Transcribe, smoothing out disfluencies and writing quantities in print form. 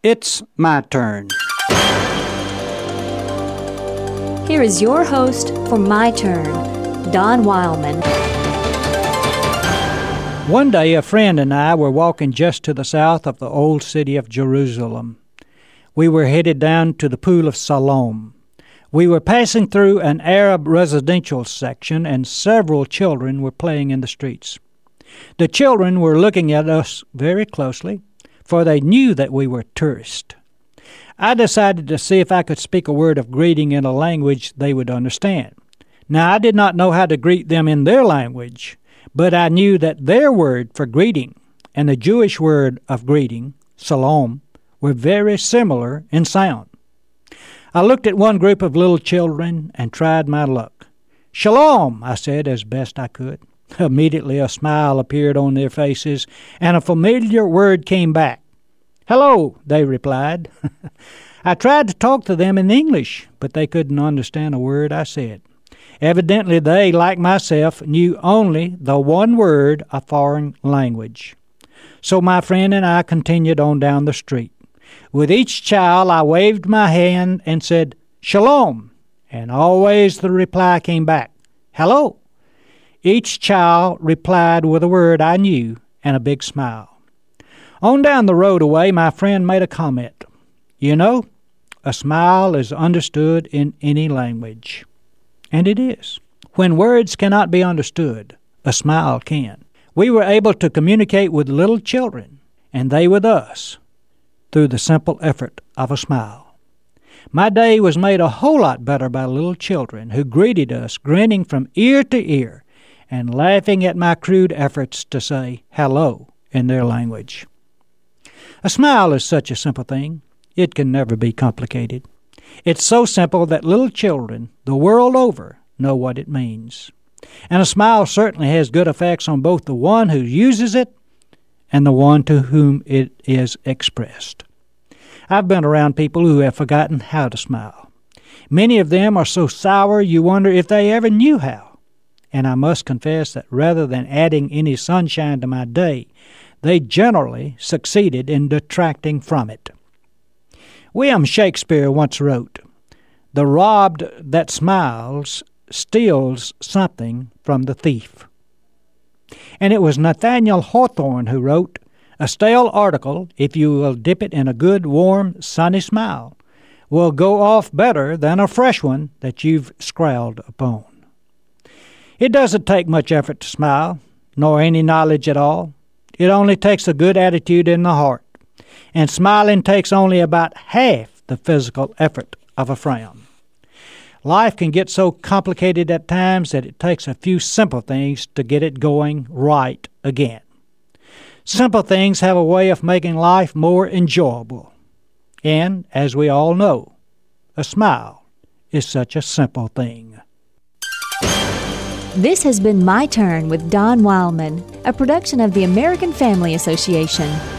It's my turn. Here is your host for My Turn, Don Wildman. One day, a friend and I were walking just to the south of the old city of Jerusalem. We were headed down to the Pool of Siloam. We were passing through an Arab residential section, and several children were playing in the streets. The children were looking at us very closely, for they knew that we were tourists. I decided to see if I could speak a word of greeting in a language they would understand. Now, I did not know how to greet them in their language, but I knew that their word for greeting and the Jewish word of greeting, salam, were very similar in sound. I looked at one group of little children and tried my luck. "Shalom," I said as best I could. Immediately a smile appeared on their faces, and a familiar word came back. "Hello," they replied. I tried to talk to them in English, but they couldn't understand a word I said. Evidently they, like myself, knew only the one word of foreign language. So my friend and I continued on down the street. With each child I waved my hand and said, "Shalom," and always the reply came back, "Hello." Each child replied with a word I knew and a big smile. On down the road away, my friend made a comment. "You know, a smile is understood in any language." And it is. When words cannot be understood, a smile can. We were able to communicate with little children, and they with us, through the simple effort of a smile. My day was made a whole lot better by little children who greeted us, grinning from ear to ear, and laughing at my crude efforts to say hello in their language. A smile is such a simple thing, it can never be complicated. It's so simple that little children, the world over, know what it means. And a smile certainly has good effects on both the one who uses it and the one to whom it is expressed. I've been around people who have forgotten how to smile. Many of them are so sour you wonder if they ever knew how. And I must confess that rather than adding any sunshine to my day, they generally succeeded in detracting from it. William Shakespeare once wrote, "The robbed that smiles steals something from the thief." And it was Nathaniel Hawthorne who wrote, "A stale article, if you will dip it in a good, warm, sunny smile, will go off better than a fresh one that you've scrawled upon." It doesn't take much effort to smile, nor any knowledge at all. It only takes a good attitude in the heart. And smiling takes only about half the physical effort of a frown. Life can get so complicated at times that it takes a few simple things to get it going right again. Simple things have a way of making life more enjoyable. And, as we all know, a smile is such a simple thing. This has been My Turn with Don Wildman, a production of the American Family Association.